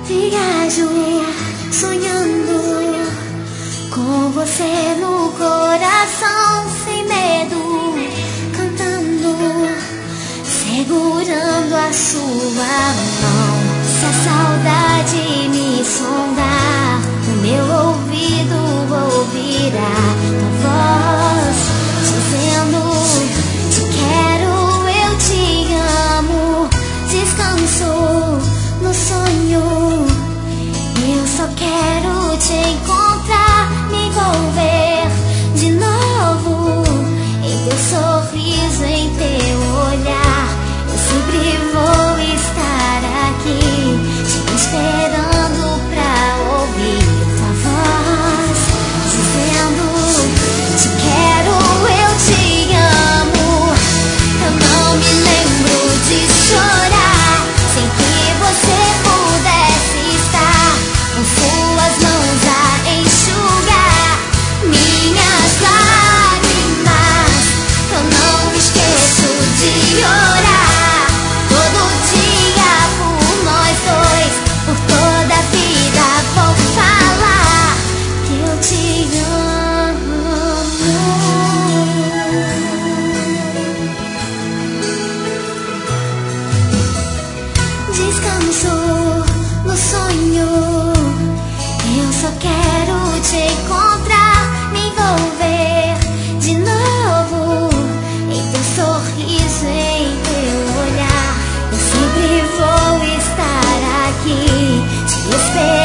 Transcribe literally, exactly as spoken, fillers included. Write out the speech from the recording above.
Viajo sonhando com você no coração, sem medo, cantando, segurando a sua mão. Se a saudade me sondar, o meu ouvido ouvirá tua voz dizendo: te quero, eu te amo. Descanso no sonho, eu só quero te encontrar, me envolver de novo em teu sorriso, em teu olhar. Eu sempre vou estar aqui, te esperando pra ouvir tua voz dizendo: te quero, eu te amo. Eu não me lembro de chorar sem que você pudesse estar com suas mãos a enxugar minhas lágrimas. Eu não esqueço de orar todo dia por nós dois, por toda a vida vou falar que eu te amo. Descanso no sonho, eu só quero te encontrar, me envolver de novo em teu sorriso, em teu olhar. Eu sempre vou estar aqui te esperando